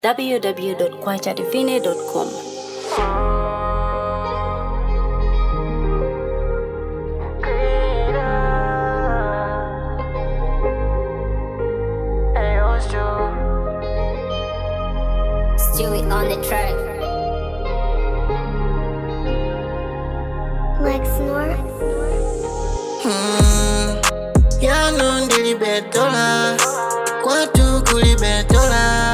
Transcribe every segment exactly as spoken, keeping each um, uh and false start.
w w w dot kwacha divine dot com. Stewie on the track. Lex North. Hmm. Ya non dilibetola, kwa tu kulibetola.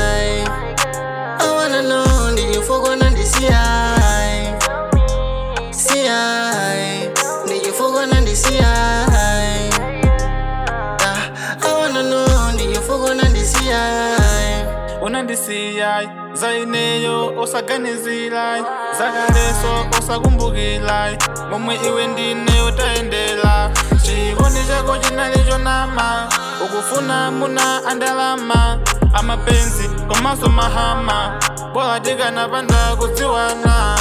I wanna know, did you forget on the C I? C I. Did you forget on the C I? Ah, I wanna know, did you forget on the C I? Unandisiya zaineyo osaganizila zakareso osakumbukila momwe iwe ndine utaendela chikondi chako chinali chonama ukufuna muna andalama amapenzi komaso mahama bora tikanapanda kudziwana.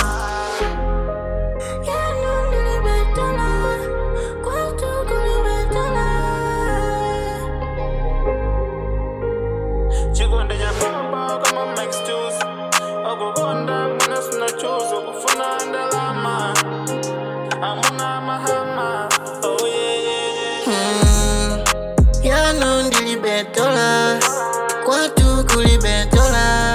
Chikonde cha bamba kama Max Juice okukonda muna sina choose ukufuna ndalama amuna mahama. Oh yeah yeah yeah. Hmm. Ya non dilibetola, kwa tu kulibetola.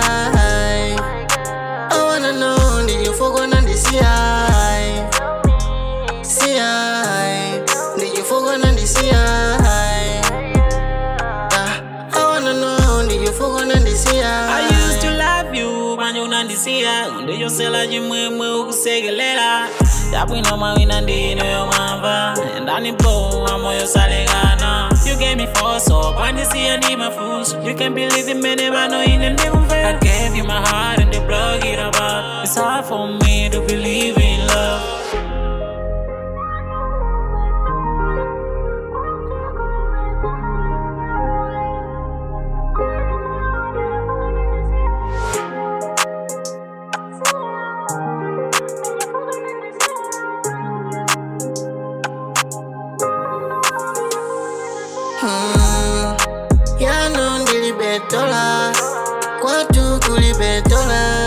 I wanna know, did you forget on the C I? C I. Did you forget on the C I? Ah, I wanna know, did you forget on the C I? I used to love you, manje unandisiya unde yosela chimwemwe ukusekelela yapwino mawina ndino yomava ndanipo amoyo salekana. You gave me false hope, andisiya ndi mafuso. You can't believe the many bano ine ndikumvera. I gave you my heart and they plug it apart. It's hard for me to believe in love. Hmm. Ya non dilibetola, kwa tu kulibetola.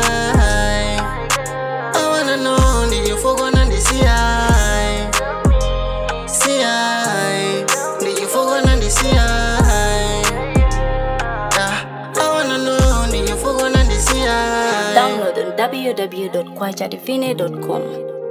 I wanna know, did you forget on the C I? C I. Did you forget on the C I? Ah, I wanna know, did you forget on the C I? Download on w w w dot kwacha divine dot com.